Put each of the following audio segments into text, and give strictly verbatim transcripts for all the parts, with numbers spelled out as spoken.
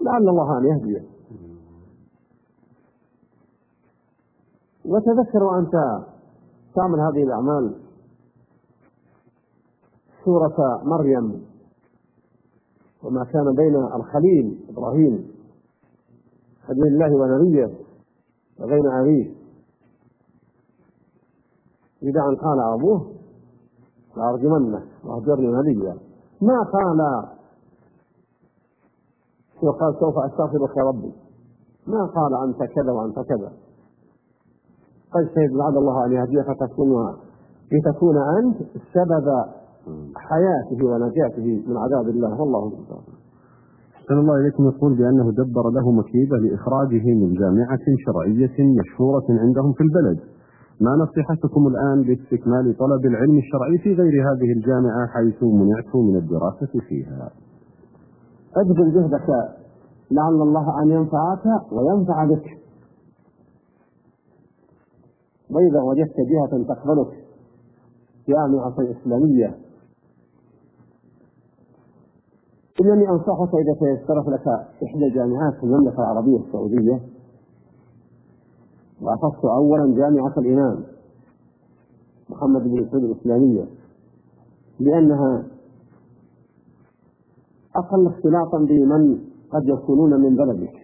لعل الله أن يهديه. وتذكر وأنت تعمل هذه الأعمال سورة مريم وما كان بين الخليل إبراهيم خليل الله ونبيه وبين أبيه إذا أن قال أبوه لأرجمنك وأهجرني مليا، ما قال وقال سوف أستغفرك يا ربي، ما قال أنت كذا وأنت كذا. فاجتهد لعل الله أن يهديك فتكون لتكون أنت سبب حياته ونجاته من عذاب الله. والله سبحانه. أحسن الله إليكم. يقول بأنه دبر له مكيدة لإخراجه من جامعة شرعية مشهورة عندهم في البلد، ما نصيحتكم الآن لاستكمال طلب العلم الشرعي في غير هذه الجامعة حيث منعت من الدراسة فيها؟ أبذل جهدك لعل الله أن ينفعك وينفع بك، وإذا وجدت جهة تقبلك جامعة إسلامية إنني أنصحك إذا تيسرت لك إحدى الجامعات في المملكة العربية السعودية، وأخص أولا جامعة الإمام محمد بن سعود الإسلامية، لأنها أقل اختلاطا بمن قد يكونون من بلدك،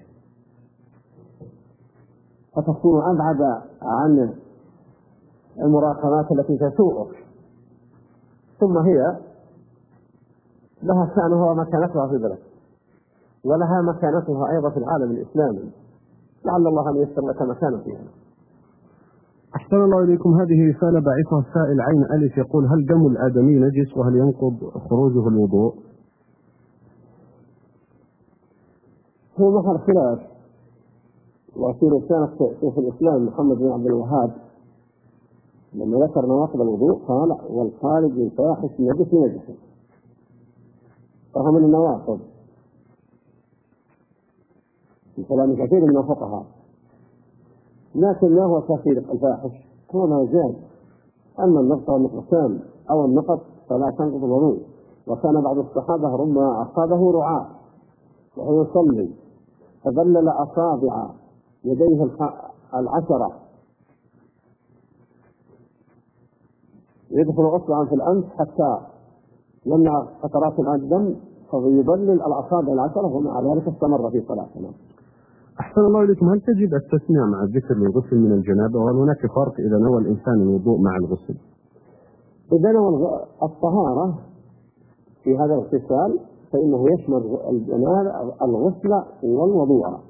فتكون أبعد عن المراقبات التي تسوءك، ثم هي لها شأنها ومكانتها في بلد، ولها مكانتها أيضا في العالم الإسلامي، لعل الله أن ييسر لك مكانا فيها. أحسن الله إليكم. هذه رسالة باعثها السائل عين ألف يقول: هل دم الآدمي نجس وهل ينقض خروجه الوضوء؟ هو محل خلاف، وفي رسالة شيخ الإسلام محمد بن عبد الوهاب لما ذكر نواقض الوضوء قال: والخارج من فاحش نجس نجس، فهو من النواقض في كلام كثير من الفقهاء، لكن ما هو كثير الفاحش هو ما زاد. أما النقط والنقصان أو النقط فلا تنقض الوضوء. وكان بعض الصحابة ربما أصابه رعاء وهو يصلي فذلل أصابع يديه العشرة يدخل أصبعا في الأنف حتى يمنع قطرات الدم فيبلل الأصابع العشرة، ومع ذلك استمر في صلاته. أحسن الله إليكم. هل تجب التسمية مع الذكر للغسل من الجنابة، وهل هناك فرق إذا نوى الإنسان الوضوء مع الغسل؟ إذا نوى الطهارة في هذا الاغتسال فإنه يشمل الجنابة الغسل والوضوء،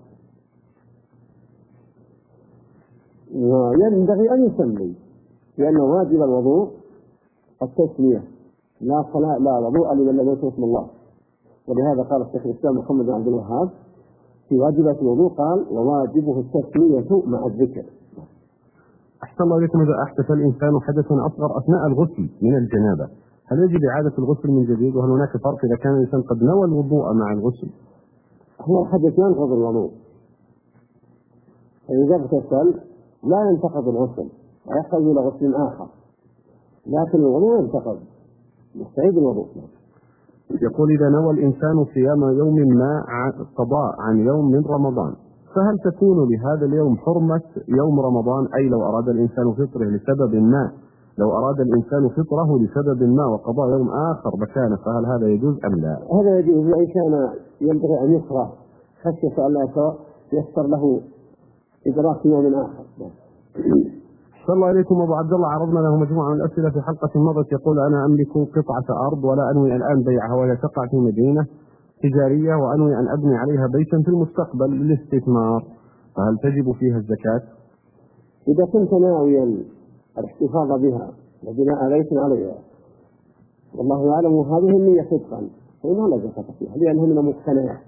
وينبغي أن يسمي، لأن واجب الوضوء التسمية، لا صلاة لا وضوء لمن لم يذكر اسم الله. ولهذا قال الشيخ الإسلام محمد بن عبد الوهاب في واجبات الوضوء قال: وواجبه التسمية مع الذكر. أحسن الله إليكم. إذا أحدث الإنسان حدثا أصغر أثناء الغسل من الجنابة، هل يجب إعادة الغسل من جديد؟ وهل هناك فرق إذا كان الإنسان قد نوى الوضوء مع الغسل؟ هو الحدث ينقض الوضوء، فإذا اغتسل لا ينتقض الغسل ويحتاج إلى غسل آخر، لكن الوضوء ينتقض، يستعيد الوضوء. يقول: إذا نوى الإنسان صيام يوم ما قضاء عن يوم من رمضان، فهل تكون لهذا اليوم حرمة يوم رمضان؟ أي لو أراد الإنسان فطره لسبب ما لو أراد الإنسان فطره لسبب ما وقضاء يوم آخر مكانه، فهل هذا يجوز أم لا؟ هذا يجوز، وإن كان ينبغي أن يكره خشية أن لا ييسر له إدراك يوم آخر. صلى الله عليكم. أبو عبد الله عرضنا له مجموعة من الأسئلة في حلقة مضت، يقول: أنا أملك قطعة أرض ولا أنوي الآن بيعها، وهي تقع في مدينة تجارية، وأنوي أن أبني عليها بيتا في المستقبل للاستثمار، فهل تجب فيها الزكاة؟ إذا كنت ناويا الاحتفاظ بها وبناء بيت عليها والله يعلم هذه النية صدقا فإنها لا زكاة فيها، لأنها من المقتنيات.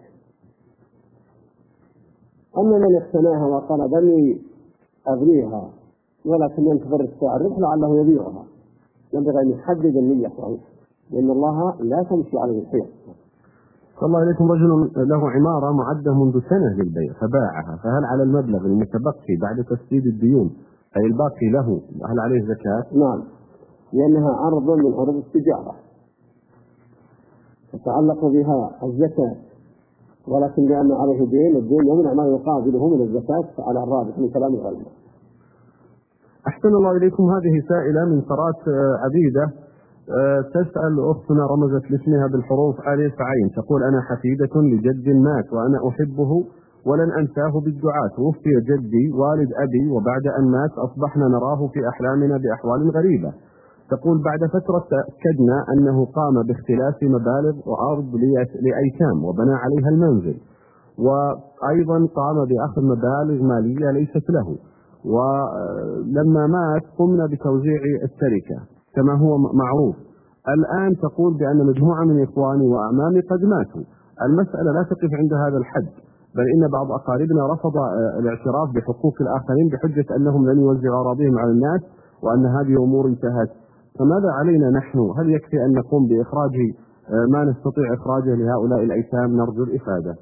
أما من اقتناها وقال بني أبنيها ولكن ينتظر الساعة الربح لعله يبيعها، ينبغي أن يحدد النية صحيح، لأن الله لا تمشي على الحيط. صلى الله عليكم. رجل له عمارة معدة منذ سنة للبيع فباعها، فهل على المبلغ المتبقي بعد تسديد الديون أي الباقي له هل عليه زكاة؟ نعم، لأنها عرض من عروض التجارة تتعلق بها الزكاة، ولكن لأن عليه دين، الدين يمنع ما يقابله من الزكاة على الرابح من كلام العلماء. أحسن الله إليكم. هذه سائلة من قرات عبيدة تسأل أختنا رمزت لاسمها بالحروف ألف عين، تقول: أنا حفيدة لجد مات وأنا أحبه ولن أنساه بالدعاء، توفي جدي والد أبي وبعد أن مات أصبحنا نراه في أحلامنا بأحوال غريبة. تقول: بعد فترة تأكدنا أنه قام باختلاف مبالغ وأرض لأيتام وبنى عليها المنزل، وأيضا قام بأخذ مبالغ مالية ليست له، ولما مات قمنا بتوزيع التركة كما هو معروف. الآن تقول بأن مجموعة من إخواني وأعمامي قد ماتوا. المسألة لا تقف عند هذا الحد، بل إن بعض أقاربنا رفض الاعتراف بحقوق الآخرين بحجة أنهم لن يوزعوا أراضيهم على الناس وأن هذه أمور انتهت. فماذا علينا نحن؟ هل يكفي أن نقوم بإخراج ما نستطيع إخراجه لهؤلاء الأيتام؟ نرجو الإفادة.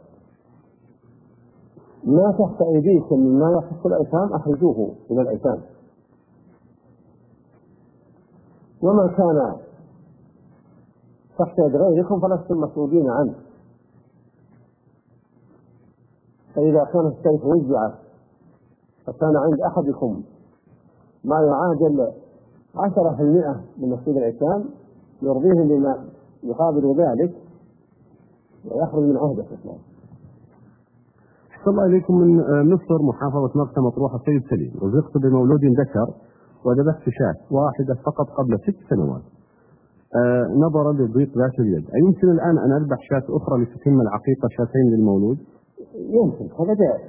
ما تحت أيديكم مما يخص الأيتام أخرجوه من الأيتام، وما كان تحت يد غيركم فلستم مسؤولين عنه. فإذا كان السيف وزع فكان عند أحدكم ما يعادل عشرة في المئة من نصيب الأيتام يرضيه بما يقابل ذلك ويخرج من عهده. أحسن الله إليكم. من مصر محافظة مرسى مطروح السيد سليم: رزقت بمولود ذكر وذبحت شاة واحدة فقط قبل ست سنوات آه نظرا لضيق ذات اليد، أيمكن الآن أن أذبح شاة أخرى لتتم العقيقة شاتين للمولود؟ يمكن، هذا جائز.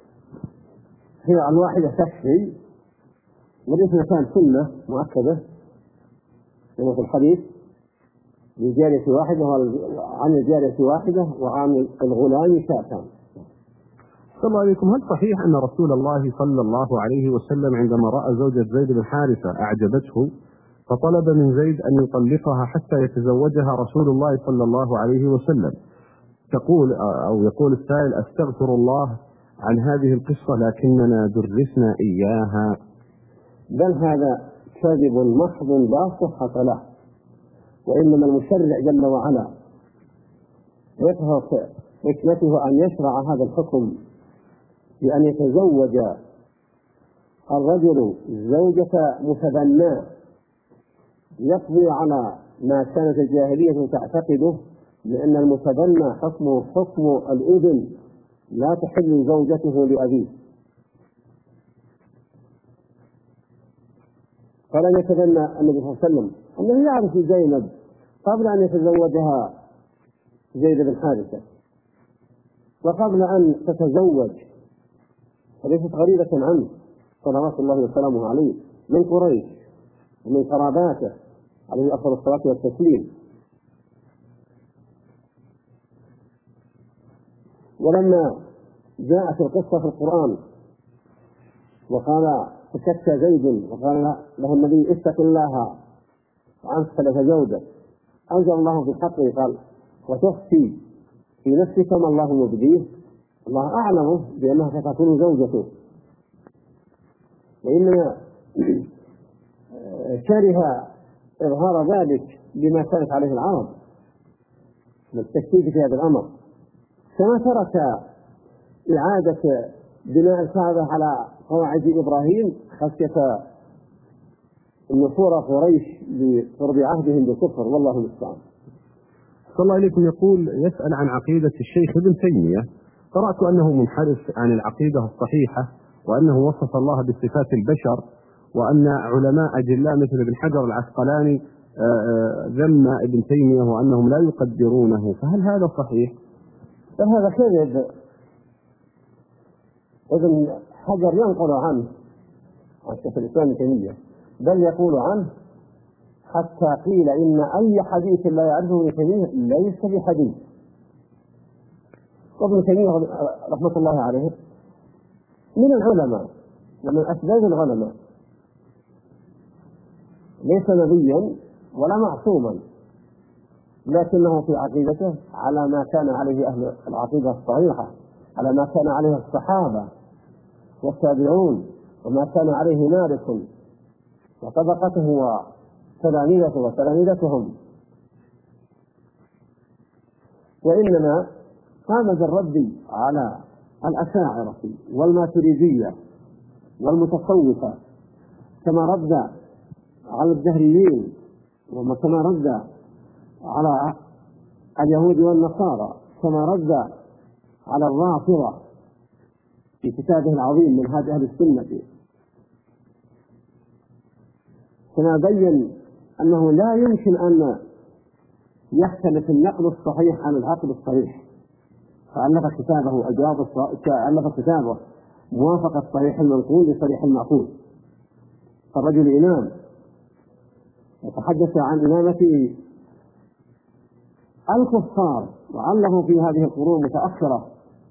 هي الواحدة تكفي، وليس كان سنة مؤكدة كما في الحديث: للجارية واحدة وعن الجارية واحدة وعن الغلام شاتان. صلى الله عليكم. هل صحيح أن رسول الله صلى الله عليه وسلم عندما رأى زوجة زيد بن حارثة أعجبته فطلب من زيد أن يطلقها حتى يتزوجها رسول الله صلى الله عليه وسلم؟ تقول أو يقول السائل: أستغفر الله عن هذه القصة لكننا درسنا إياها. بل هذا كذب محض لا صحة له، وإنما المشرع جل وعلا يظهر حكمته أن يشرع هذا الحكم بأن يتزوج الرجل زوجة متبناه يقضي على ما كانت الجاهلية تعتقده، لأن المتبنى حكمه حكم الابن، لا تحل زوجته لأبيه. فلن يتبنى النبي صلى الله عليه وسلم أنه يعرف زينب قبل أن يتزوجها زيد بن حارثة، وقبل أن تتزوج، فليست غريبة عنه صلوات الله وسلامه عليه، من قريش ومن قراباته عليه أفضل الصلاة والتسليم. ولما جاءت القصة في القرآن وقال فشك زيد وقال له النبي: اتق الله وأنت تتزوجك، أنزل الله في حقه قال: وتخفي في نفسك ما الله مبديه، الله أعلم بأنها ستكون زوجته. وإنما كره إظهار ذلك بما كانت عليه العرب من التشديد في هذا الأمر، كما ترك إعادة بناء الكعبة على قواعد إبراهيم خشية نفور قريش لقرب عهدهم بالكفر، والله المستعان. صلى الله عليكم. يقول: يسأل عن عقيدة الشيخ ابن تيمية. قرأت أنه منحرف عن العقيدة الصحيحة، وأنه وصف الله بصفات البشر، وأن علماء أجلاء مثل ابن حجر العسقلاني ذم ابن تيمية وأنهم لا يقدرونه، فهل هذا صحيح؟ فهذا كذب. ابن حجر ينقل عنه عن شيخ الإسلام ابن تيمية، بل يقول عنه حتى قيل إن أي حديث لا يعرفه ابن تيمية ليس بحديث. وابن تيمية رحمة الله عليه من العلماء ومن أسباب العلماء، ليس نبيا ولا معصوما، لكنه في عقيدته على ما كان عليه أهل العقيدة الصحيحة، على ما كان عليه الصحابة والتابعون، وما كان عليه مالك وطبقته وتلاميذته وتلاميذتهم. وإنما هذا بالرد على الأشاعرة والماتريدية والمتصوفة، كما رد على الدهريين، وكما رد على اليهود والنصارى، كما رد على الرافضة في كتابه العظيم منهاج أهل السنة، كما بين أنه لا يمكن أن يختلف النقل الصحيح عن العقل الصحيح، فألف كتابه أجواب ألف كتابه موافقة صحيح المنقول لصحيح المعقول. فالرجل إمام يتحدث عن إمامة الكفار، وعله في هذه القرون متأخرة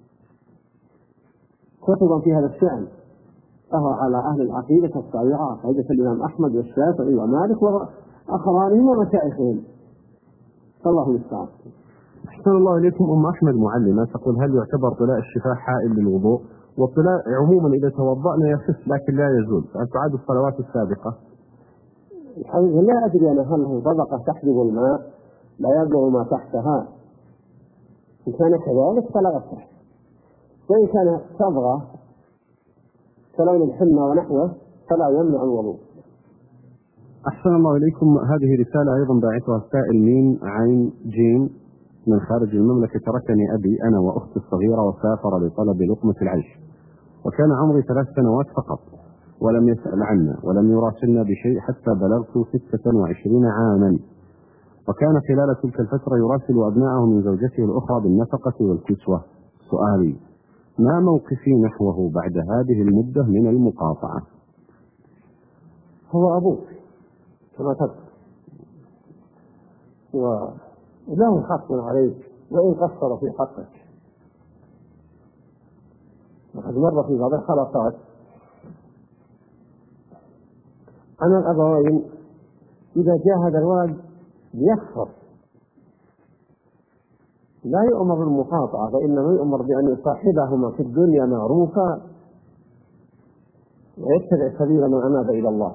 كتبا في هذا الشأن، فهو على أهل العقيدة الصحيحة، عقيدة الإمام أحمد والشافعي ومالك وآخرانهم ومشايخهم، فالله المستعان. أحسن الله إليكم. أم أحمد معلمة تقول: هل يعتبر طلاء الشفاه حائل للوضوء؟ والطلاء عموما إذا توضأنا يخف لكن لا يزول، فهل تعاد الصلوات السابقة؟ الحقيقة لا أدري أنا هل هو طبقة تحجب الماء لا يبلغ ما تحتها، إن كان كذلك فلا يصح، وإن كان صبغة كلون الحنة ونحوه فلا يمنع الوضوء. أحسن الله إليكم. هذه رسالة أيضا باعثها السائل ميم عين جيم من خارج المملكة: تركني أبي أنا وأختي الصغيرة وسافر لطلب لقمة العيش، وكان عمري ثلاث سنوات فقط، ولم يسأل عنا ولم يراسلنا بشيء حتى بلغت ستة وعشرين عاما، وكان خلال تلك الفترة يراسل أبناءه من زوجته الأخرى بالنفقة والكسوة. سؤالي: ما موقفي نحوه بعد هذه المدة من المقاطعة؟ هو أبوك كما تذكر، وله حق عليك وإن قصر في حقك. وقد مر في بعض الحلقات أن الأبوين إذا جاهد الولد ليكفر لا يؤمر بالمقاطعة، فإنما يؤمر بأن يصاحبهما في الدنيا معروفا ويتبع سبيل من أناب إلى الله،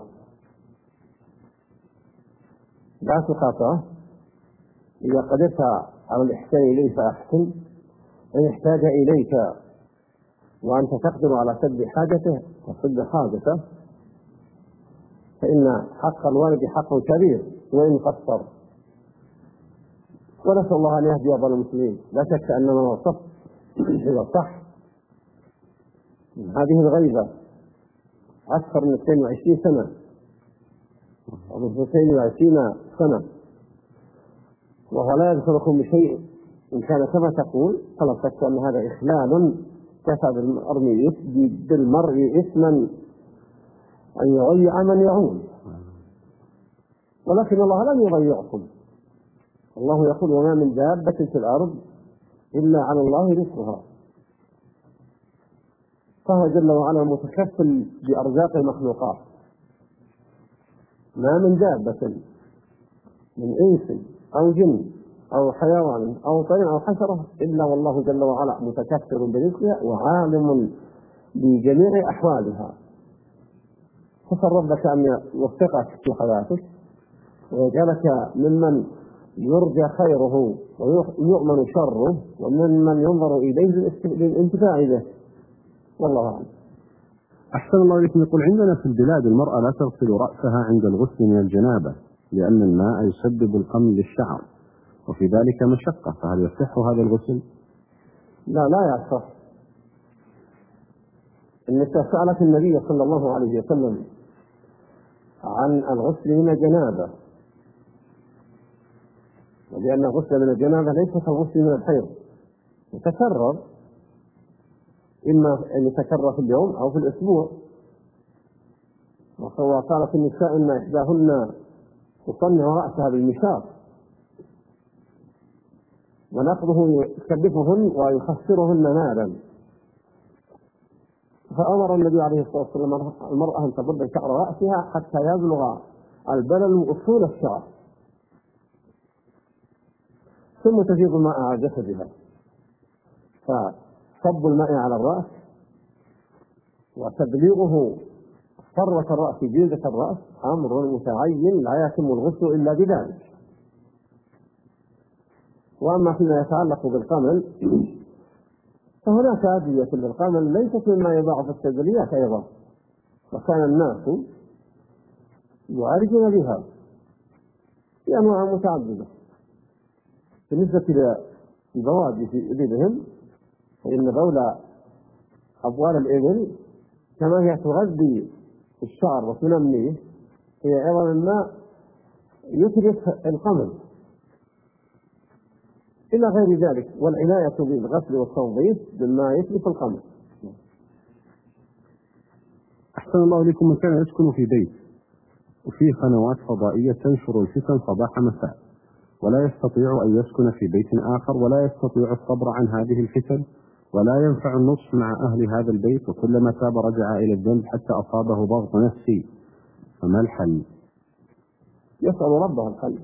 لا تقاطعه. إذا قدرت على الإحسان إليه فأحسن، إن احتاج إليك وأنت تقدر على سد حاجته فسد حاجته، فإن حق الوالد حق كبير وإن قصر. ونسأل الله أن يهدي أبناء المسلمين. لا شك أن ما وصف إذا صح من هذه الغيبة أكثر من اثنين وعشرين سنة أو من اثنين وعشرين سنة وهو لا يذكركم بشيء إن كان كما تقول، فلا شك أن هذا إخلال كفى بالمرء إثما أن يضيع من يعون، ولكن الله لم يضيعكم. الله يقول: وما من دابة في الأرض إلا على الله رزقها، فهو جل وعلا متكفل بأرزاق المخلوقات. ما من دابة من إنس أو جن أو حيوان أو طير أو حشرة إلا والله جل وعلا متكفل برزقها وعالم بجميع أحوالها. فسر ربك أن يوفقك في حياتك ويجعلك ممن يرجى خيره ويؤمن شره وممن ينظر إليه للانتفاع به، والله أعلم. أحسن الله إليكم. يقول: عندنا في البلاد المرأة لا تغسل رأسها عند الغسل من الجنابة لأن الماء يسبب القم للشعر وفي ذلك مشقة، فهل يصح هذا الغسل؟ لا لا يصح. النساء سألت النبي صلى الله عليه وسلم عن الغسل من الجنابة، ولأن الغسل من الجنابة ليس كالغسل من الحيض، يتكرر، إما أن يتكرر في اليوم أو في الأسبوع. وقالت النساء إن إحداهن تصنع رأسها بالمشاط ونقضه يكلفهن ويخسرهن مالا، فأمر النبي عليه الصلاة والسلام المرأة أن تضرب شعر رأسها حتى يبلغ البلل أصول الشعر، ثم تفيض الماء على جسدها. فصب الماء على الرأس وتبليغه فروة الرأس جلدة الرأس أمر متعين لا يتم الغسل إلا بذلك. وأما فيما يتعلق بالقمل فهناك أدوية للقمل ليست مما يباع في الصيدليات أيضا، وكان الناس يعالجون بها بأنواع متعددة. بالنسبة للبوادي في إبلهم، فإن بول أبوال الإبل كما هي تغذي الشعر وتنميه، هي أيضا مما يترك القمل إلى غير ذلك، والعناية بالغسل والتنظيف مما يترك القمل. أحسن الله إليكم. من كان يسكن في بيت وفيه قنوات فضائية تنشر الفتن صباح مساء، ولا يستطيع أن يسكن في بيت آخر، ولا يستطيع الصبر عن هذه الفتن، ولا ينفع النصح مع أهل هذا البيت، وكلما تاب رجع إلى الذنب حتى أصابه ضغط نفسي، فما الحل؟ يسأل ربه الحل،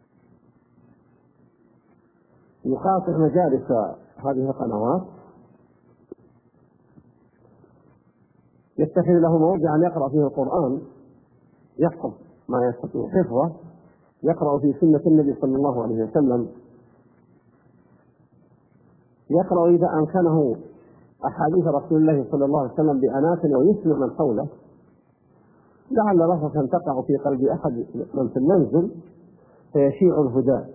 يخاطب مجالس هذه القنوات، يتخذ له موضعا يقرأ فيه القرآن، يحفظ ما يستطيع حفظه، يقرأ في سنة النبي صلى الله عليه وسلم، يقرأ إذا أمكنه أحاديث رسول الله صلى الله عليه وسلم بأنات ويسمع من حوله، لعل لفظة تقع في قلب أحد من في المنزل فيشيع الهدى.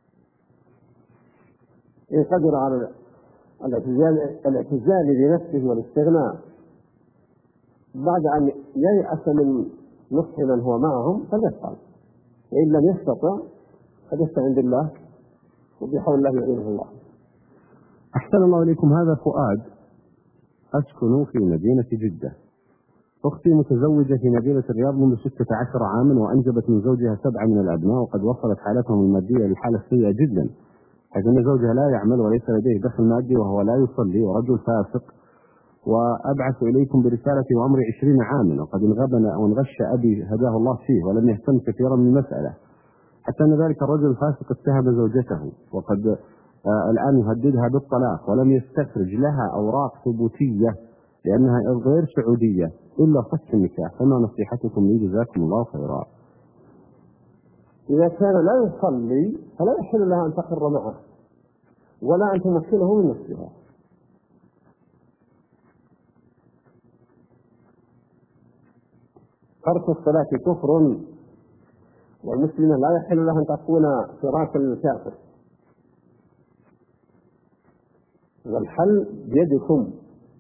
إن قدر على الاعتزال, الاعتزال بنفسه والاستغناء بعد أن ييأس من نصح من هو معهم فليفعل، وإن لم يستطع فليستعن بالله وبحول الله يعينه الله. أحسن الله إليكم. هذا فؤاد، أسكن في مدينة جدة. أختي متزوجة في مدينة الرياض منذ ستة عشر عاما، وأنجبت من زوجها سبعة من الأبناء، وقد وصلت حالتهم المادية للحالة السيئة جدا، حيث أن زوجها لا يعمل وليس لديه دخل مادي، وهو لا يصلي ورجل فاسق. وأبعث إليكم برسالتي وعمري عشرين عاما، وقد انغبن أو انغش أبي هداه الله فيه ولم يهتم كثيرا من المسألة، حتى أن ذلك الرجل الفاسق اتهم زوجته، وقد آه الآن يهددها بالطلاق، ولم يستخرج لها أوراق ثبوتية لأنها غير سعودية إلا فك النكاح. فما نصيحتكم لي؟ جزاكم الله خيرا. إذا كان لا يصلي فلا يحل لها أن تقر معه ولا أن تمكنه من نفسها. ترك الصلاة كفر، والمسلمة لا يحل لها أن تكون فراشا للكافر، والحل بيدكم.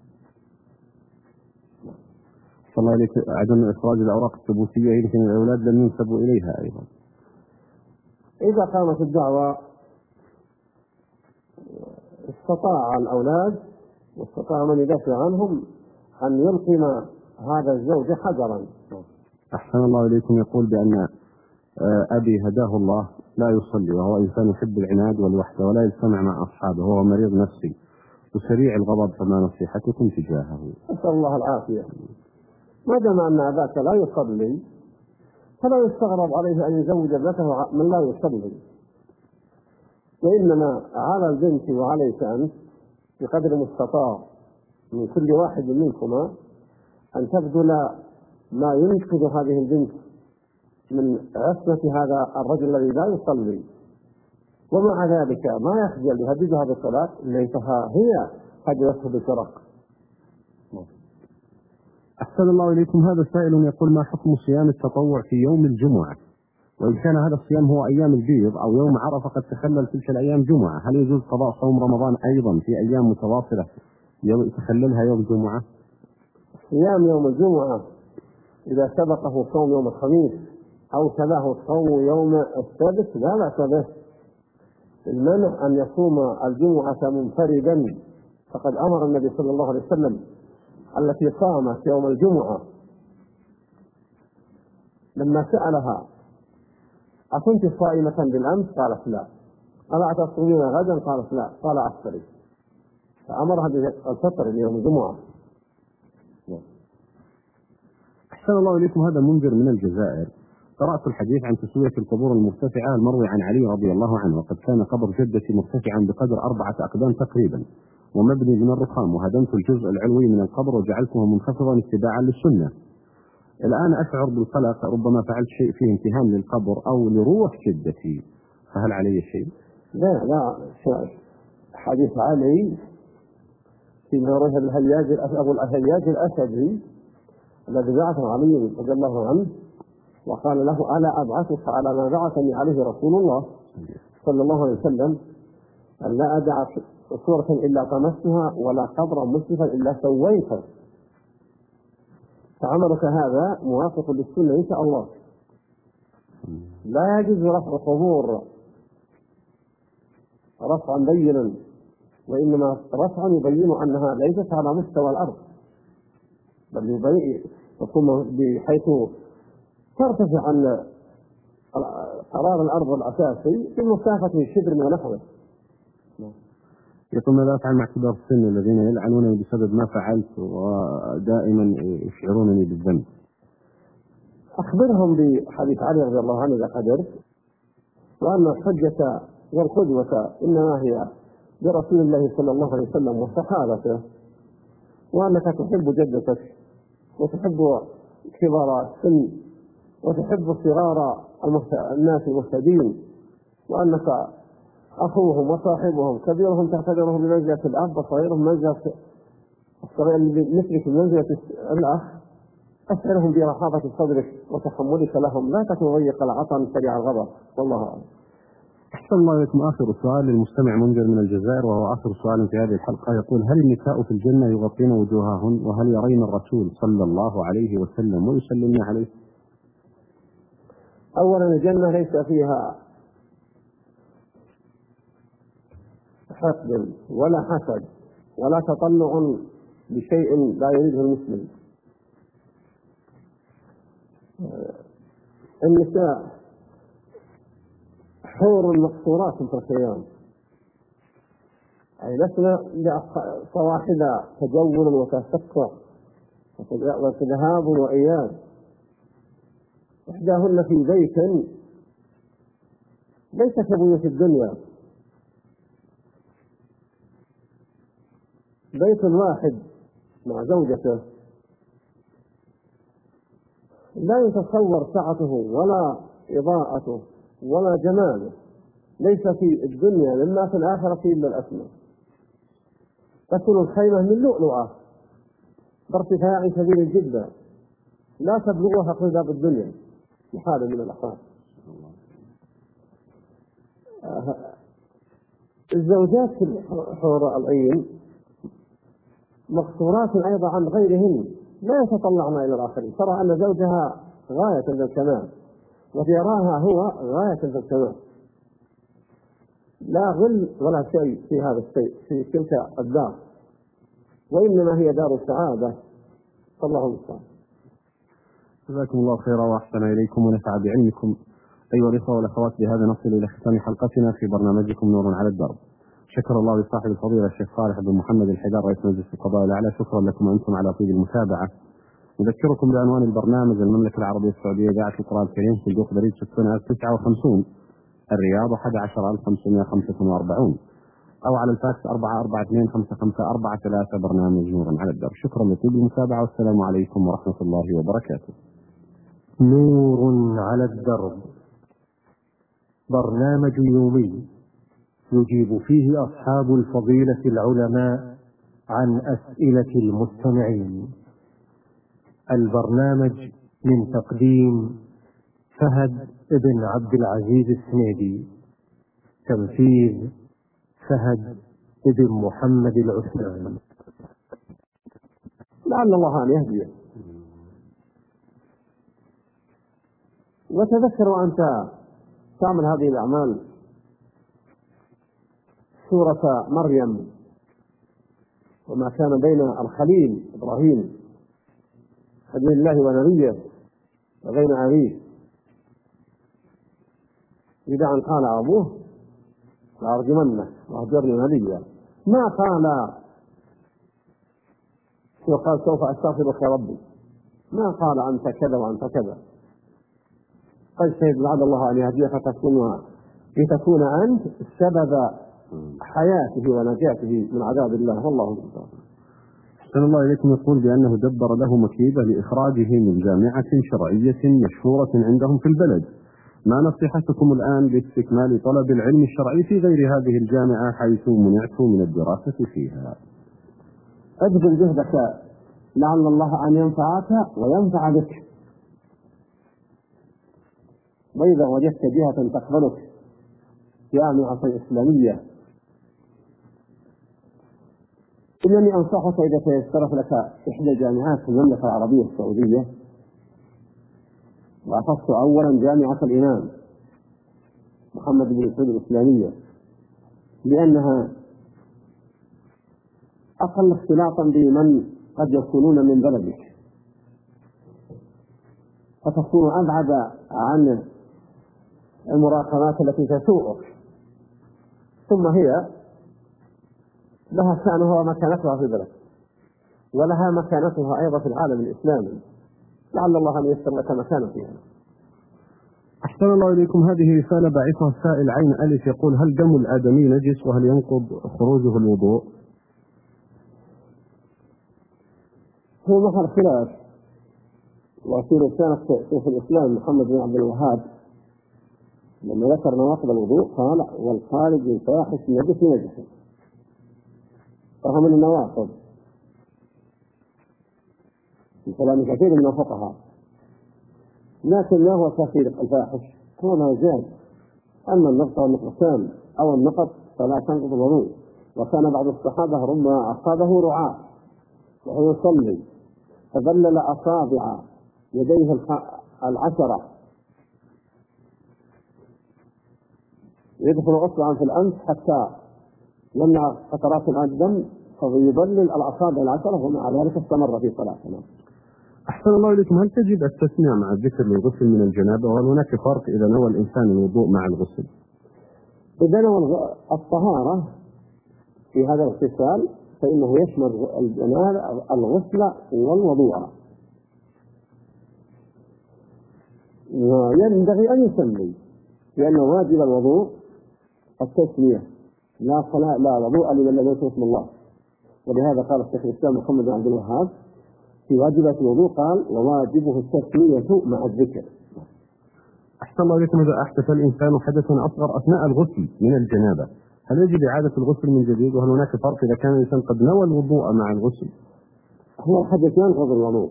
صلى الله عليك. عدم إخراج الأوراق الثبوتية يمكن الأولاد لم ينسبوا إليها أيضا. إذا قامت الدعوة استطاع الأولاد واستطاع من يدافع عنهم أن يلقم هذا الزوج حجرا. أحسن الله إليكم. يقول بأن أبي هداه الله لا يصلي، وهو إنسان يحب العناد والوحدة ولا يجتمع مع أصحابه، وهو مريض نفسي وسريع الغضب، فما نصيحتكم تجاهه؟ أسأل الله العافية. ما دام أن أباك لا يصلي فلا يستغرب عليه أن يزوج ابنته من لا يصلي، وإنما على البنت وعليك أنت بقدر المستطاع من كل واحد منكما أن تبذل ما ينقذ هذه البنت من عصمة هذا الرجل الذي لا يصلي، ومع ذلك ما يخجل يهددها بالصلاة ليتها هي هددته بالفرق. أحسن الله إليكم. هذا سائل يقول: ما حكم صيام التطوع في يوم الجمعة؟ وإن كان هذا الصيام هو أيام البيض أو يوم عرفة قد تخلل تلك الأيام جمعة، هل يجوز قضاء صوم رمضان أيضا في أيام متواصلة تخللها يوم جمعة؟ صيام يوم الجمعة إذا سبقه صوم يوم الخميس أو تبعه صوم يوم السبت لا بأس به. المنع أن يصوم الجمعة منفردا، فقد أمر النبي صلى الله عليه وسلم التي صامت يوم الجمعة لما سألها: أكنت صائمة بالأمس؟ قالت لا. ألا تصومين غدا؟ قالت لا. قال: أفطري. فأمرها بالفطر ليوم الجمعة. أحسن الله إليكم. هذا منذر من الجزائر: قرأت الحديث عن تسوية القبور المرتفعة المروي عن علي رضي الله عنه، وقد كان قبر جدتي مرتفعا بقدر أربعة أقدام تقريبا ومبني من الرخام، وهدمت الجزء العلوي من القبر وجعلته منخفضا اتباعا للسنة. الآن أشعر بالقلق، ربما فعلت شيء فيه امتهان للقبر أو لروح جدتي، فهل علي شيء؟ لا لا، حديث علي فيما روي الهياج أبو الهياج الأسدي الذي بعثه علي رضي الله عنه وقال له: ألا أبعثك على ما بعثني عليه رسول الله صلى الله عليه وسلم، أن لا أدع صورة إلا طمستها ولا قبرا مشرفا إلا سويته. فعملك هذا موافق للسنة إن شاء الله. لا يجوز رفع القبور رفعا بينا، وإنما رفعا يبين أنها ليست على مستوى الأرض، بل يبين تكون بحيث ترتفع عن قرار الأرض الأساسي في مسافة شبر ونحوه. يقول: ماذا أفعل مع كبار السن الذين يلعنونني بسبب ما فعلت ودائما يشعرونني بالذنب؟ أخبرهم بحديث علي رضي الله عنه إذا قدرت، وأن الحجة والقدوة إنما هي برسول الله صلى الله عليه وسلم وصحابته، وأنك تحب جدتك وتحب كبار السن وتحب صغار الناس المهتدين، وأنك أخوهم وصاحبهم، كبيرهم تعتبرهم بمنزلة الأب وصغيرهم منزلة مثلك بمنزلة الأخ. أسألهم برحابة صدرك وتحملك لهم، لا تكن ضيق العطن سريع الغضب. والله أعلم. أحسن الله إليكم. آخر سؤال للمستمع منذر من الجزائر، وهو آخر سؤال في هذه الحلقة. يقول: هل النساء في الجنة يغطين وجوههن؟ وهل يرين الرسول صلى الله عليه وسلم ويسلمن عليه؟ أولا الجنة ليس فيها حقد ولا حسد ولا تطلع بشيء لا يريده المسلم. النساء حور مقصورات في الخيام، أي لسنا صواحب تجول وتفكر وتذهاب وإياب. إحداهن في بيت ليس كبيوت الدنيا، بيت واحد مع زوجته لا يتصور سعته ولا إضاءته ولا جماله. ليس في الدنيا مما في الآخرة إلا الأسماء. تكون الخيمة من لؤلؤة بارتفاع كبير جدا لا تبلغها قذاب الدنيا بحال من الأحوال. الزوجات في الحور العين مقصورات أيضا عن غيرهن، لا يتطلعن إلى الآخرين، ترى أن زوجها غاية في الكمال ويراها هو غاية في الكمال، لا غل ولا شيء في هذا الشيء في تلك الدار، وإنما هي دار السعادة. صلى الله عليه وسلم. جزاكم الله خيرا وأحسن إليكم ونفع بعلمكم. أيها الإخوة والأخوات، بهذا نصل إلى ختام حلقتنا في برنامجكم نور على الدرب. شكر الله لصاحب الفضيلة الشيخ صالح بن محمد الحدار رئيس مجلس القضاء الأعلى. شكرا لكم أنتم على طيب المتابعة. نذكركم بعنوان البرنامج: المملكة العربية السعودية إذاعة القرآن الكريم، في الدوق بريد ستون ألف تسعة وخمسين، الرياض أحد عشر ألف وخمسمائة وخمسة وأربعين، أو على الفاكس أربعة أربعة اثنين خمسة خمسة أربعة ثلاثة. برنامج نور على الدرب. شكرا لطيب المتابعة، والسلام عليكم ورحمة الله وبركاته. نور على الدرب، برنامج يومي يجيب فيه أصحاب الفضيلة العلماء عن أسئلة المستمعين. البرنامج من تقديم فهد بن عبد العزيز السنيدي، تنفيذ فهد بن محمد العثمان. لعل الله أن يهديه. وتذكر وأنت تعمل هذه الأعمال سورة مريم وما كان بين الخليل إبراهيم خليل الله ونبيه وبين أبيه، إذا أن قال أبوه لأرجمنك وأهجرني مليا، ما قال وقال سوف أستغفرك يا ربي، ما قال أنت كذا وأنت كذا. فاجتهد لعل الله أن يهديك فتكون لتكون أنت سبب حياته ونجاته من عذاب الله. والله أكبر. أحسن الله إليكم. يقول بأنه دبر له مكيدة لإخراجه من جامعة شرعية مشهورة عندهم في البلد. ما نصيحتكم الآن لاستكمال طلب العلم الشرعي في غير هذه الجامعة حيث منعت من الدراسة فيها؟ ابذل جهدك لعل الله أن ينفعك وينفع بك. وإذا وجدت جهة تقبلك جامعة إسلامية، إنني أنصحك إذا تيسرت لك إحدى جامعات في المملكة العربية السعودية، وأخذت أولا جامعة الإمام محمد بن سعود الإسلامية، لأنها أقل اختلاطا بمن قد يكونون من بلدك، فتكون أبعد عن المراقبات التي تسوءك، ثم هي لها شأنها ومكانتها في بلد، ولها مكانتها أيضا في العالم الإسلامي، لعل الله أن ييسر لك مكانا فيها. أحسن الله إليكم. هذه رسالة بعثها السائل عين ألف يقول: هل دم الآدمي نجس وهل ينقض خروجه الوضوء؟ هو محل خلاف، وفي رسالة شيخ الإسلام محمد بن عبد الوهاب لما ذكر نواقض الوضوء قال: والخارج من فاحش نجس نجس، فهو من النواقض في كلام كثير من الفقهاء، لكن ما هو كثير الفاحش هو ما زاد. أما النقط والنقصان أو النقط فلا تنقض الوضوء. وكان بعض الصحابة ربما أصابه رعاة وهو يصلي فبلل أصابع يديه العشرة يدخل أصبعا في الأنف حتى يمنع قطرات الدم، فيبلل الأصابع العشرة، ومع ذلك استمر في صلاته. أحسن الله إليكم. هل تجب التسمية مع الذكر للغسل من الجنابة، وهل هناك فرق إذا نوى الإنسان الوضوء مع الغسل؟ إذا نوى الطهارة في هذا الاغتسال فإنه يشمل الجنابة الغسل والوضوء، وينبغي أن يسمي، لأن واجب الوضوء التسمية، لا صلاة لا وضوء لمن لم يذكر اسم الله. ولهذا قال الشيخ الإسلام محمد بن عبد الوهاب في واجبات الوضوء قال: وواجبه التسمية مع الذكر. أحسن الله إليكم. إذا أحدث الإنسان حدثا أصغر أثناء الغسل من الجنابة، هل يجب إعادة الغسل من جديد؟ وهل هناك فرق إذا كان الإنسان قد نوى الوضوء مع الغسل؟ هو الحدث ينقض الوضوء،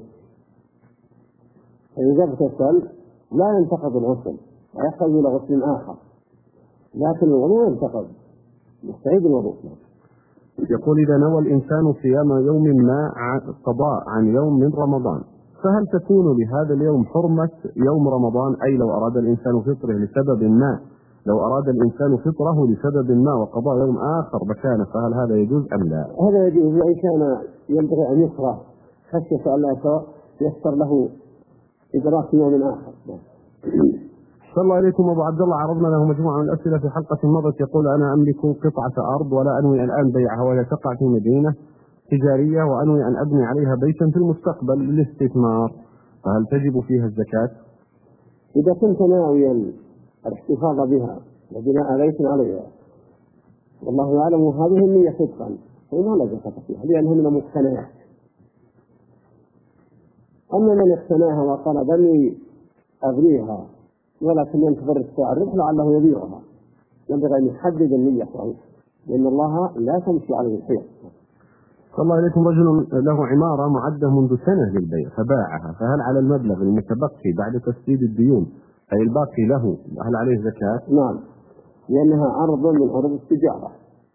فإذا اغتسل لا ينتقض الغسل ويحتاج إلى غسل آخر، لكن الوضوء ينتقض، يستعيد الوضوء. يقول: إذا نوى الإنسان صيام يوم ما قضاء عن يوم من رمضان، فهل تكون لهذا اليوم حرمة يوم رمضان؟ أي لو أراد الإنسان فطره لسبب ما لو أراد الإنسان فطره لسبب ما وقضاء يوم آخر مكانه، فهل هذا يجوز أم لا؟ هذا يجوز، وإن كان ينبغي أن يكره خشية أن لا ييسر له إدراك يوم آخر. صلى الله عليكم. أبو عبد الله عرضنا له مجموعة من الأسئلة في حلقة مضت، يقول: أنا أملك قطعة أرض ولا أنوي الآن بيعها، وهي تقع في مدينة تجارية، وأنوي أن أبني عليها بيتا في المستقبل للاستثمار، فهل تجب فيها الزكاة؟ إذا كنت ناويا الاحتفاظ بها وبناء بيت عليها والله يعلم هذه النية صدقا فإنها لا زكاة فيها، لأنها من المقتنعات. أما من اقتناها وقال بني أبنيها ولكن ينتظر الساعة الربح لعله يبيعها، ينبغي أن يحدد النية صحيح، لأن الله لا تمشي عليه الحيل. صلى الله عليكم. رجل له عمارة معدة منذ سنة للبيع فباعها، فهل على المبلغ المتبقي بعد تسديد الديون أي الباقي له هل عليه زكاة؟ نعم، لأنها عرض من عروض التجارة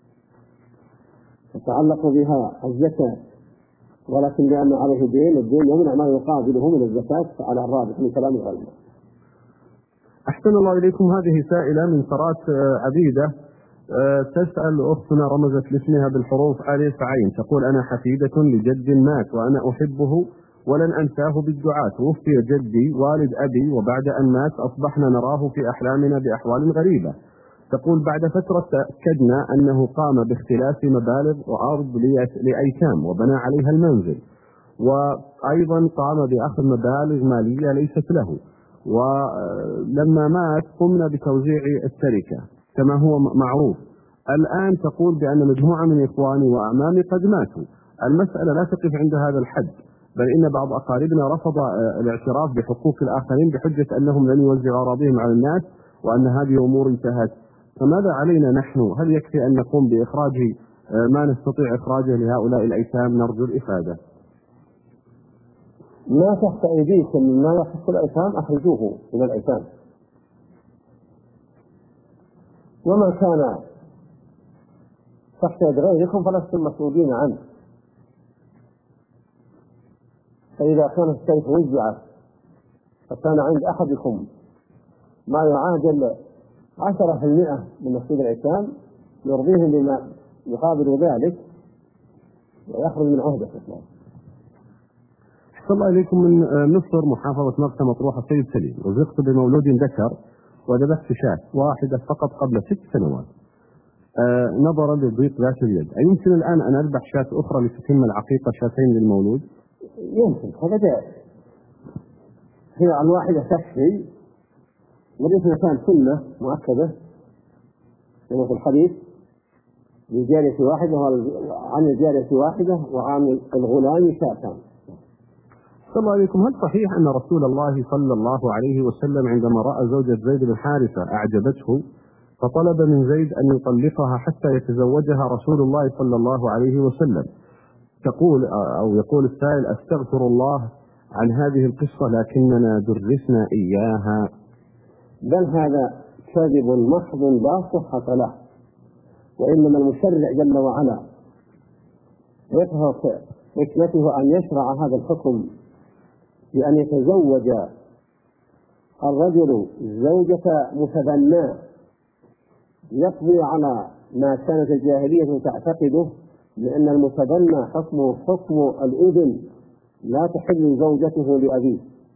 تتعلق بها الزكاة، ولكن لأن عليه دين الدين يمنع ما يقابله من الزكاة على الرابح من كلام العلماء. أحسن الله إليكم. هذه سائلة من سرات عبيدة تسأل أختنا رمزت لاسمها بالحروف ألف عين، تقول: أنا حفيدة لجد مات وأنا أحبه ولن أنساه بالدعاء، توفي جدي والد أبي وبعد أن مات أصبحنا نراه في أحلامنا بأحوال غريبة. تقول: بعد فترة تأكدنا أنه قام باختلاس مبالغ وأرض لأيتام وبنى عليها المنزل، وأيضا قام بأخذ مبالغ مالية ليست له، ولما مات قمنا بتوزيع التركة كما هو معروف. الآن تقول بأن مجموعة من إخواني وأعمامي قد ماتوا. المسألة لا تقف عند هذا الحد، بل إن بعض أقاربنا رفض الاعتراف بحقوق الآخرين بحجة أنهم لن يوزعوا أراضيهم على الناس وأن هذه أمور انتهت. فماذا علينا نحن؟ هل يكفي أن نقوم بإخراج ما نستطيع إخراجه لهؤلاء الأيتام نرجو الإفادة. ما تحت أيديكم مما يخص الأيتام أخرجوه إلى الأيتام، وما كان تحت يد غيركم فلستم مسؤولين عنه. فإذا كان السيف وزع فكان عند أحدكم ما يعادل عشرة في المئة من نصيب الأيتام يرضيه بما يقابل ذلك ويخرج من عهدة الإسلام. أحسن الله إليكم. من مصر محافظة مرسى مطروح السيد سليم: رزقت بمولود ذكر وذبحت شاة واحدة فقط قبل ست سنوات آه نظرا لضيق ذات اليد، أيمكن الآن أن أذبح شاة أخرى لتتم العقيقة شاتين للمولود؟ يمكن، هذا جائز. هي الواحدة تكفي، والاثنتان سنة مؤكدة كما في الحديث: للجارية واحدة وعن الجارية واحدة وعن الغلام شاتان. صلى الله عليكم. هل صحيح أن رسول الله صلى الله عليه وسلم عندما رأى زوجة زيد بن حارثة أعجبته فطلب من زيد أن يطلقها حتى يتزوجها رسول الله صلى الله عليه وسلم؟ تقول أو يقول السائل: أستغفر الله عن هذه القصة لكننا درسنا إياها. بل هذا كذب محض لا صحة له، وإنما المشرع جل وعلا يظهر حكمته أن يشرع هذا الحكم بأن يتزوج الرجل زوجة متبناه يقضي على ما كانت الجاهلية تعتقده، لأن المتبنى حكمه حكم الابن، لا تحل زوجته لأبيه.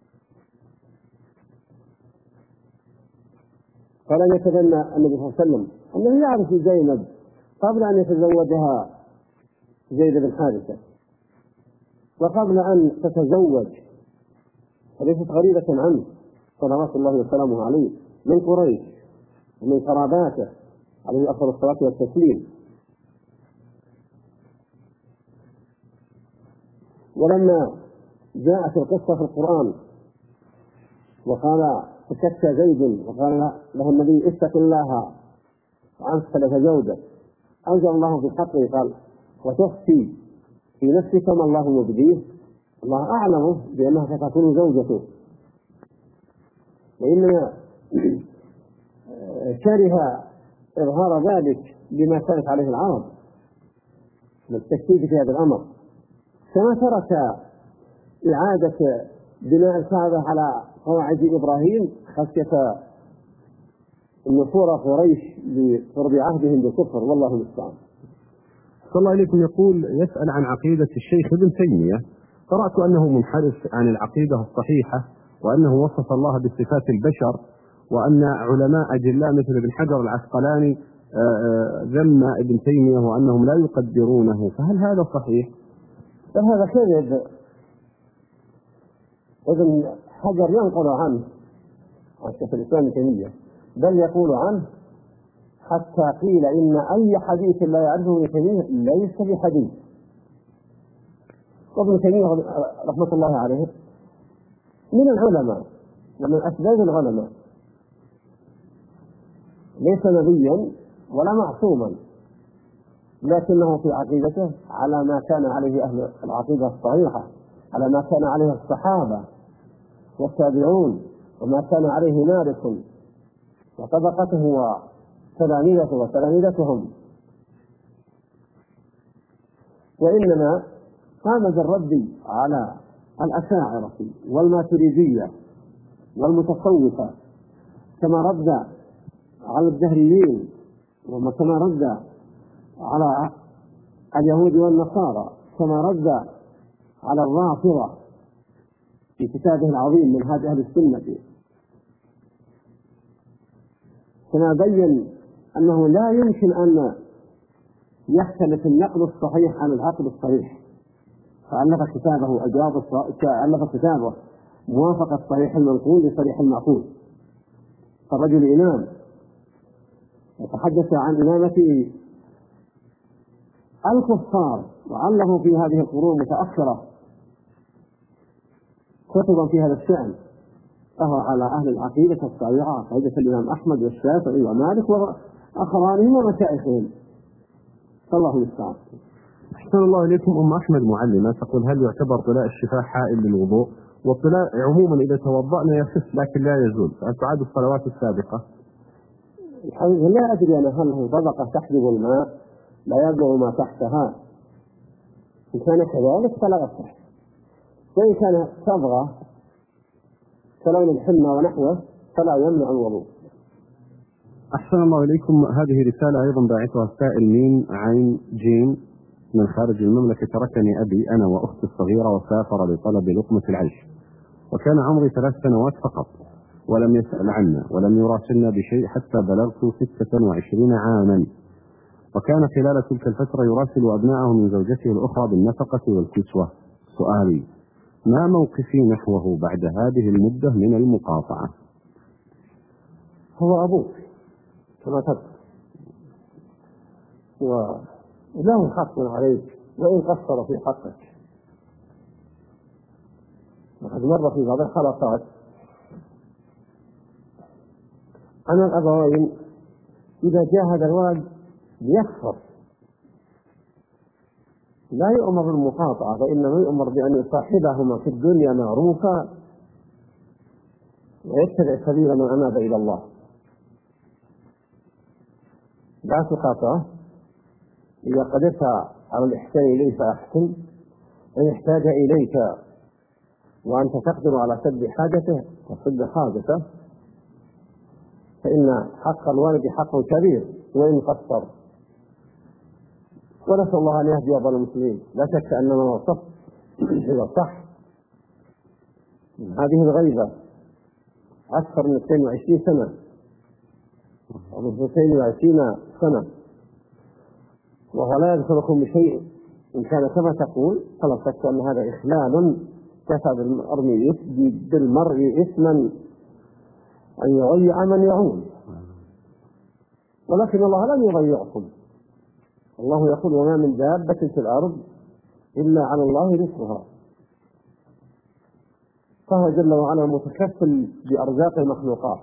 فلن يتبنى النبي صلى الله عليه وسلم أنه يعرف زينب قبل أن يتزوجها زيد بن حارثة، وقبل أن تتزوج، فليست غريبة عنه صلوات الله وسلامه عليه، من قريش ومن قراباته عليه أفضل الصلاة والتسليم. ولما جاءت القصة في القرآن وقال فشك زيد وقال له النبي: اتق الله وأنت لك زوجك، أنزل الله في حقه قال: وتخفي في نفسك ما الله مبديه، الله أعلم بأنها ستكون زوجته. وإنما كره إظهار ذلك بما كانت عليه العرب من التشديد في هذا الأمر، كما ترك إعادة بناء الكعبة على قواعد إبراهيم خشية نفور قريش بقرب عهدهم بالكفر، والله المستعان. صلى الله عليكم. يقول: يسأل عن عقيدة الشيخ ابن تيمية. قرأت أنه منحرف عن العقيدة الصحيحة، وأنه وصف الله بصفات البشر، وأن علماء أجلاء مثل ابن حجر العسقلاني ذم ابن تيمية وأنهم لا يقدرونه، فهل هذا صحيح؟ هذا كذب. ابن حجر ينقل عنه عن شيخ الإسلام ابن تيمية، بل يقول عنه حتى قيل إن أي حديث لا يعرفه ابن تيمية ليس بحديث. وابن تيمية رحمة الله عليه من العلماء ومن أسباب العلماء، ليس نبيا ولا معصوما، لكنه في عقيدته على ما كان عليه أهل العقيدة الصحيحة، على ما كان عليه الصحابة والتابعون، وما كان عليه مالك وطبقته وتلاميذته وتلاميذتهم. وإنما قام بالرد على الأشاعرة والماتريدية والمتصوفة، كما رد على الجهريين، وكما رد على اليهود والنصارى، كما رد على الرافضة في كتابه العظيم منهاج أهل السنة، كما بين أنه لا يمكن أن يختلف النقل الصحيح عن العقل الصحيح، فألف كتابه أجواب ألف كتابه موافقة صحيح المنقول لصحيح المعقول. فالرجل إمام يتحدث عن إمامة الكفار، وعله في هذه القرون متأخرة كتبا في هذا الشأن، فهو على أهل العقيدة الصحيحة، عقيدة الإمام أحمد والشافعي ومالك وآخرانهم ومشايخهم. فالله المستعان. أحسن الله إليكم. أم أحمد معلمة تقول: هل يعتبر طلاء الشفاه حائل للوضوء؟ والطلاء عموما إذا توضأنا يخف لكن لا يزول، فهل تعاد الصلوات السابقة؟ الحقيقة لا أدري أنا هل هو طبقة تحجب الماء لا يبلغ ما تحتها، إن كان كذلك فلا يصح، وإن كان صبغة كلون الحنة ونحوه فلا يمنع الوضوء. أحسن الله إليكم. هذه رسالة أيضا باعثها السائل ميم عين جيم من خارج المملكة: تركني أبي أنا وأختي الصغيرة وسافر لطلب لقمة العيش، وكان عمري ثلاث سنوات فقط، ولم يسأل عنا ولم يراسلنا بشيء حتى بلغت ستة وعشرين عاما، وكان خلال تلك الفترة يراسل أبناءه من زوجته الأخرى بالنفقة والكسوة. سؤالي: ما موقفي نحوه بعد هذه المدة من المقاطعة؟ هو أبوك كما تذكر، وله حق عليك وإن قصر في حقك. وقد مر في بعض الحلقات أن الأبوين إذا جاهد الولد ليكفر لا يؤمر بالمقاطعة، فإنما يؤمر بأن يصاحبهما في الدنيا معروفا ويتبع سبيل من أناب إلى الله. لا تقاطعه، إذا قدرت على الإحسان إليه فأحسن، إن احتاج إليك وأنت تقدر على سد حاجته وسد حاجته فإن حق الوالد حق كبير وإن قصر. ونسأل الله أن يهدي أفضل المسلمين. لا شك أن ما وصف إذا صح هذه الغيبة أكثر من اثنين وعشرين سنة أو من اثنين وعشرين سنة وهو لا يذكركم بشيء إن كان كما تقول، فلا شك أن هذا إخلال كفى بالمرء إثما أن يضيع من يعون، ولكن الله لم يضيعكم. الله يقول: وما من دابة في الأرض إلا على الله رزقها، فهو جل وعلا متكفل بأرزاق المخلوقات.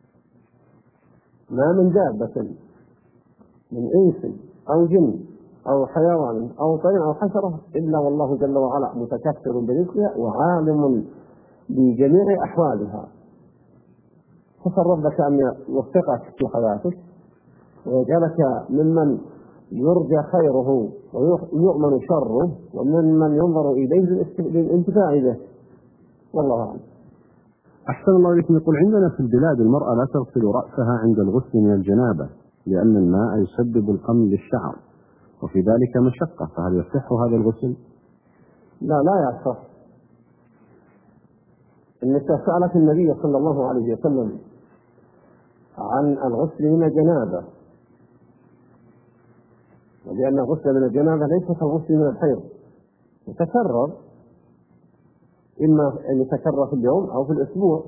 ما من دابة من إنس أو جن أو حيوان أو طير أو حشرة إلا والله جل وعلا متكفل برزقها وعالم بجميع أحوالها. فسر ربك أن يوفقك في حياتك ويجعلك ممن يرجى خيره ويؤمن شره وممن ينظر إليه للانتفاع به، والله أعلم. أحسن الله إليكم. يقول: عندنا في البلاد المرأة لا تغسل رأسها عند الغسل من الجنابة لأن الماء يسبب القم للشعر وفي ذلك مشقة، فهل يصح هذا الغسل؟ لا لا يصح. النساء سألت النبي صلى الله عليه وسلم عن الغسل من الجنابة، ولأن الغسل من الجنابة ليس كالغسل من الحيض، يتكرر، إما أن يتكرر في اليوم أو في الأسبوع.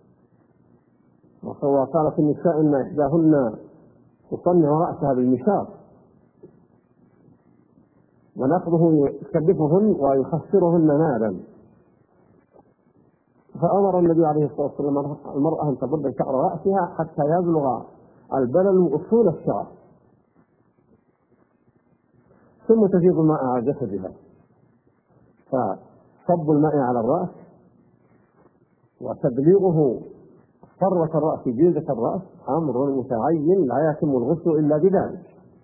وقالت النساء إن إحداهن تصنع رأسها بالمشاط ونقضه يكلفهن ويخسرهن مالا، فأمر النبي عليه الصلاة والسلام المرأة أن تضرب شعر رأسها حتى يبلغ البلل أصول الشعر، ثم تفيض الماء على جسدها. فصب الماء على الرأس وتبليغه فروة الرأس جلدة الرأس أمر متعين لا يتم الغسل إلا بذلك.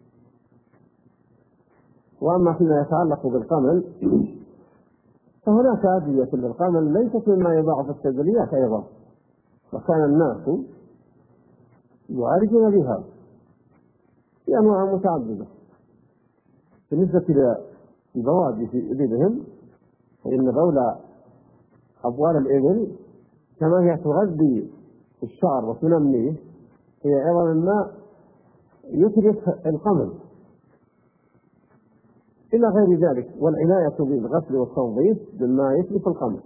وأما فيما يتعلق بالقمل فهناك أدوية للقمل ليست مما يباع في الصيدليات أيضا، وكان الناس يعالجون بها في أنواع متعددة. بالنسبة للبوادي في إبلهم فإن بول أبوال الإبل كما هي تغذي الشعر وتنميه هي أيضا مما يترك القمل إلى غير ذلك، والعناية بالغسل والتنظيف بما يتلف القمل.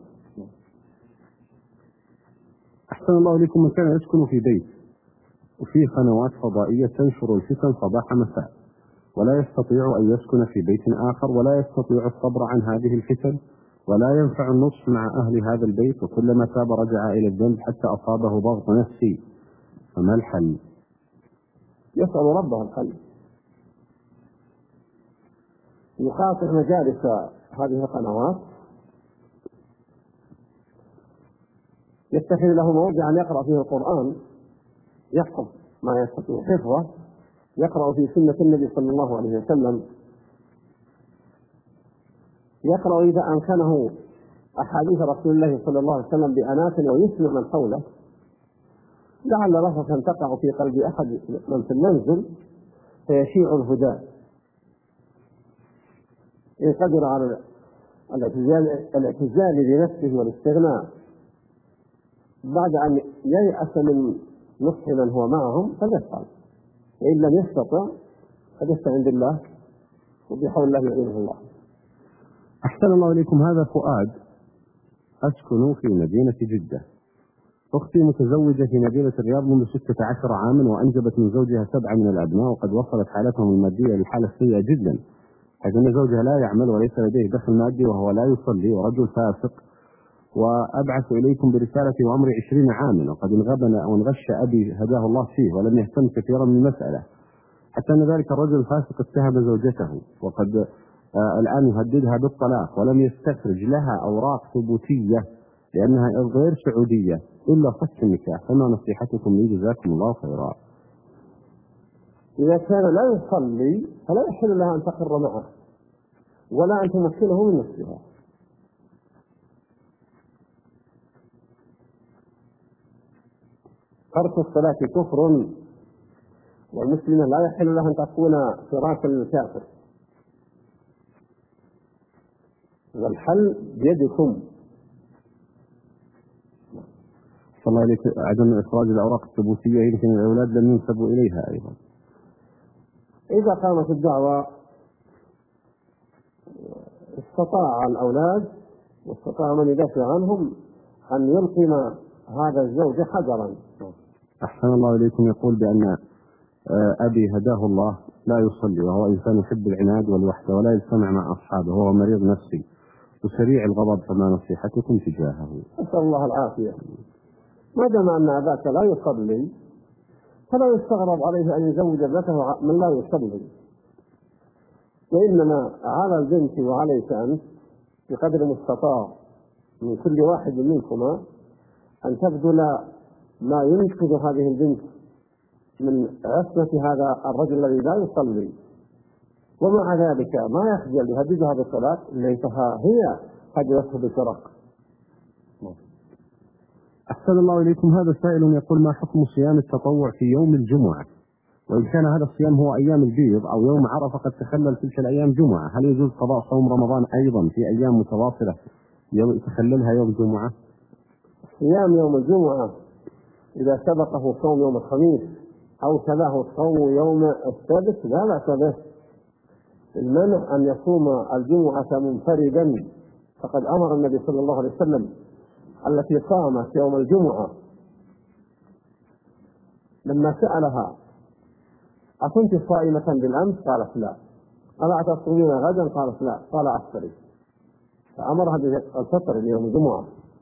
أحسن الله إليكم. من كان يسكن في بيت وفيه قنوات فضائية تنشر الفتن صباح مساء ولا يستطيع أن يسكن في بيت آخر ولا يستطيع الصبر عن هذه الفتن ولا ينفع النصح مع أهل هذا البيت، وكلما تاب رجع إلى الذنب حتى أصابه ضغط نفسي، فما الحل؟ يسأل ربه الحل. يقاطع مجالس هذه القنوات، يتخذ له موضعا يقرأ فيه القرآن، يحفظ ما يستطيع حفظه، يقرأ في سنة النبي صلى الله عليه وسلم، يقرأ إذا أمكنه أحاديث رسول الله صلى الله عليه وسلم بأنات ويسمع من حوله، لعل رفقا تقع في قلب أحد من في المنزل فيشيع الهدى. إن قدر على الاعتزال, الاعتزال بنفسه والاستغناء بعد أن ييأس من نصح من هو معهم فليفعل، وإن لم يستطع فليستعن بالله وبحول الله يعينه الله. أحسن الله إليكم. هذا فؤاد، أسكن في مدينة جدة. أختي متزوجة في مدينة الرياض منذ ستة عشر عاما، وأنجبت من زوجها سبعة من الأبناء، وقد وصلت حالتهم المادية للحالة السيئة جدا، حيث أن زوجها لا يعمل وليس لديه دخل مادي وهو لا يصلي ورجل فاسق. وأبعث إليكم برسالتي وعمري عشرين عاما، وقد انغبن أو انغش أبي هداه الله فيه ولم يهتم كثيرا من المسألة، حتى أن ذلك الرجل الفاسق اتهم زوجته، وقد آه الآن يهددها بالطلاق، ولم يستخرج لها أوراق ثبوتية لأنها غير سعودية إلا فك النكاح. فما نصيحتكم لي جزاكم الله خيرا؟ إذا كان لا يصلي فلا يحل لها أن تقر معه ولا أن تمكنه من نفسها. ترك الصلاة كفر، والمسلمة لا يحل لها أن تكون فراشا للكافر، والحل بيدكم. صلى الله عليك. عدم إخراج الأوراق الثبوتية يمكن الأولاد لم ينسبوا إليها أيضا. إذا قامت الدعوة استطاع الأولاد واستطاع من يدافع عنهم أن يلقم هذا الزوج حجرا. أحسن الله إليكم. يقول بأن أبي هداه الله لا يصلي، وهو إنسان يحب العناد والوحدة ولا يجتمع مع أصحابه، وهو مريض نفسي وسريع الغضب، فما نصيحتكم تجاهه؟ أسأل الله العافية. ما دام أن أباك لا يصلي فلا يستغرب عليه أن يزوج ابنته من لا يصلي، وإنما على البنت وعليك أنت بقدر المستطاع من كل واحد منكما أن تبذل ما ينقذ هذه البنت من عصمة هذا الرجل الذي لا يصلي، ومع ذلك ما يخجل يهددها بالصلاة ليتها هي هددته بالفرق. أحسن الله إليكم. هذا سائل يقول: ما حكم صيام التطوع في يوم الجمعة؟ وإن كان هذا الصيام هو أيام البيض أو يوم عرفة قد تخلل تلك الأيام جمعة، هل يجوز قضاء صوم رمضان أيضا في أيام متواصلة تخللها يوم جمعة؟ صيام يوم الجمعة إذا سبقه صوم يوم الخميس أو تلاه صوم يوم السبت لا بأس به. المنع أن يصوم الجمعة منفردا، فقد أمر النبي صلى الله عليه وسلم التي صامت يوم الجمعة لما سألها: أكنت صائمة بالأمس؟ قالت لا. ألا تصومين غدا؟ قالت لا. قال: أفطري. فأمرها بالفطر ليوم الجمعة.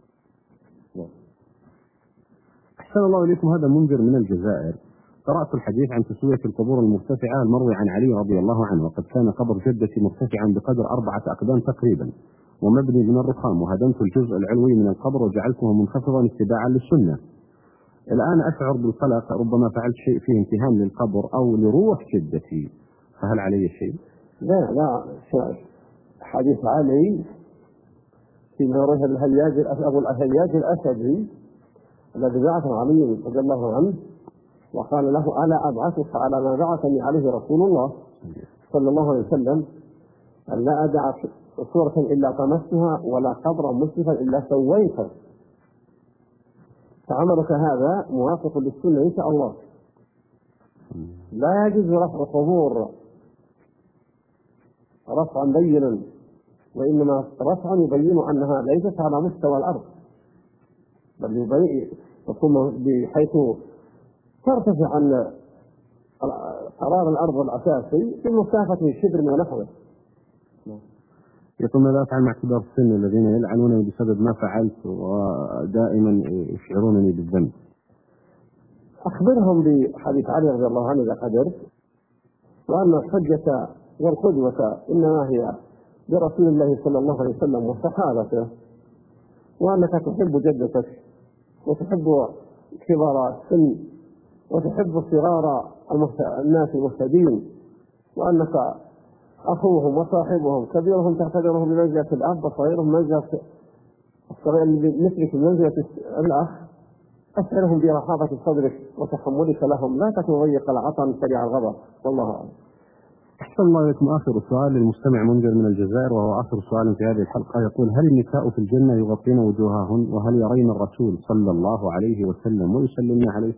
أحسن الله إليكم. هذا منذر من الجزائر: قرأت الحديث عن تسوية القبور المرتفعة المروي عن علي رضي الله عنه، وقد كان قبر جدتي مرتفعا بقدر أربعة أقدام تقريبا ومبني من الرخام، وهدمت الجزء العلوي من القبر وجعلته منخفضا اتباعا للسنة. الآن أشعر بالقلق، ربما فعلت شيء فيه انتهام للقبر أو لروح جدتي، فهل علي شيء؟ لا لا حديث علي فيما رواه الهياج أبو الهياج الأسدي الذي بعثه علي رضي الله عنه وقال له: ألا أبعثك على ما بعثني عليه رسول الله صلى الله عليه وسلم، أن لا أدع صورة إلا طمستها ولا قبرا مسلفا إلا سويته. فعملك هذا موافق للسنة إن شاء الله. لا يجوز رفع القبور رفعا بينا، وإنما رفعا يبين أنها ليست على مستوى الأرض، بل يبين تكون بحيث ترتفع عن قرار الأرض الأساسي في مسافة شبر ونحوه. يقول: ماذا أفعل مع كبار السن الذين يلعنونني بسبب ما فعلت ودائما يشعرونني بالذنب؟ أخبرهم بحديث علي رضي الله عنه إذا قدرت، وأن الحجة والقدوة إنما هي برسول الله صلى الله عليه وسلم وصحابته، وأنك تحب جدتك وتحب كبار السن وتحب صغار الناس المهتدين، وأنك أخوهم وصاحبهم، كبيرهم تعتبرهم بمنزلة الأب وصغيرهم منزلة الصغير مثلك بمنزلة الأخ، أسألهم برحابة صدرك وتحملك لهم، لا تكن ضيق العطن سريع الغضب. والله أعلم. أحسن الله إليكم. آخر سؤال للمستمع منذر من الجزائر، وهو آخر سؤال في هذه الحلقة، يقول: هل النساء في الجنة يغطين وجوههن؟ وهل يرين الرسول صلى الله عليه وسلم ويسلمن عليه؟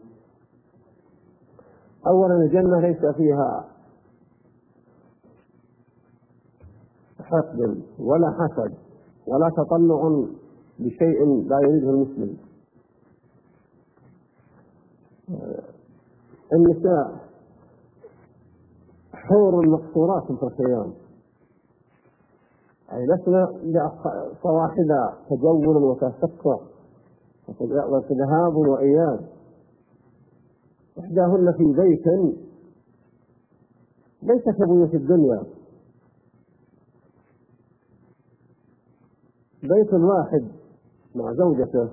أولا الجنة ليس فيها حقد ولا حسد ولا تطلع بشيء لا يريده المسلم. النساء حور مقصورات في الخيام، أي لسنا صواحب تجول وتسكع وتذهاب وإياب، إحداهن في بيت ليس كبيوت الدنيا، بيت واحد مع زوجته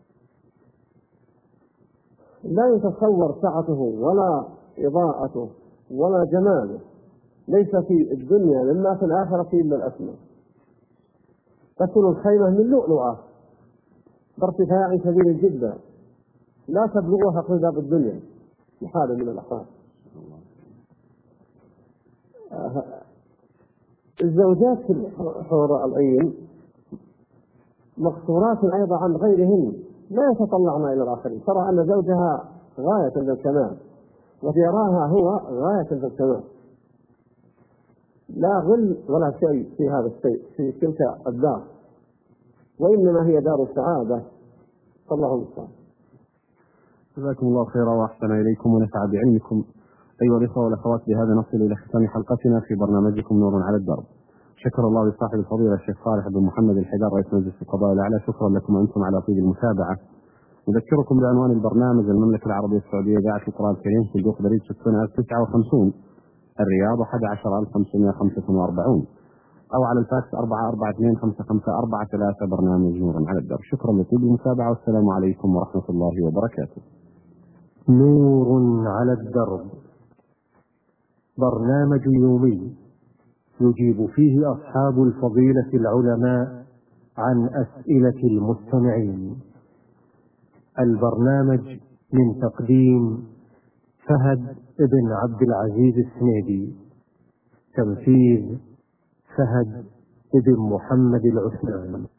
لا يتصور سعته ولا إضاءته ولا جماله، ليس في الدنيا مما في الآخرة إلا الأسماء. تكون الخيمة من لؤلؤة بارتفاع كبير جدا لا تبلغها قذاب الدنيا بحال من الأحوال. الزوجات في حور العين مقصورات أيضا عن غيرهن، لا يتطلعن إلى الآخرين، ترى أن زوجها غاية في الكمال ويراها هو غاية في الكمال، لا غل ولا شيء في هذا الشيء في تلك الدار، وإنما هي دار السعادة. صلى الله عليه وسلم. جزاكم الله خيرا وأحسن إليكم ونفع بعلمكم. أيها الإخوة والأخوات، بهذا نصل إلى ختام حلقتنا في برنامجكم نور على الدرب. شكر الله لصاحب الفضيلة الشيخ صالح بن محمد الحدار رئيس مجلس القضاء الأعلى، شكرا لكم أنتم على طيب المتابعة. نذكركم بعنوان البرنامج: المملكة العربية السعودية إذاعة القرآن الكريم، في الدوق بريد ستون ألف تسعة وخمسين، الرياض أحد عشر ألف وخمسمائة وخمسة وأربعين، أو على الفاكس أربعة أربعة اثنين خمسة خمسة أربعة ثلاثة. برنامج نور على الدرب. شكرا لطيب المتابعة، والسلام عليكم ورحمة الله وبركاته. نور على الدرب، برنامج يومي يجيب فيه أصحاب الفضيلة العلماء عن أسئلة المستمعين. البرنامج من تقديم فهد بن عبد العزيز السنيدي، تنفيذ فهد بن محمد العثماني.